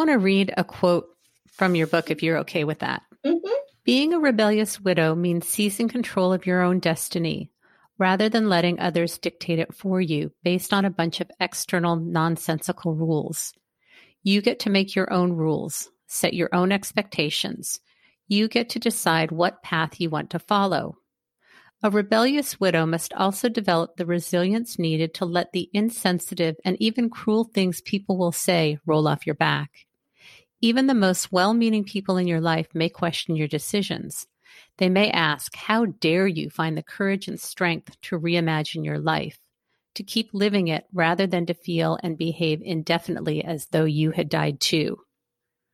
want to read a quote from your book if you're okay with that. Mm-hmm. Being a rebellious widow means seizing control of your own destiny rather than letting others dictate it for you based on a bunch of external nonsensical rules. You get to make your own rules, set your own expectations. You get to decide what path you want to follow. A rebellious widow must also develop the resilience needed to let the insensitive and even cruel things people will say roll off your back. Even the most well-meaning people in your life may question your decisions. They may ask, how dare you find the courage and strength to reimagine your life, to keep living it rather than to feel and behave indefinitely as though you had died too.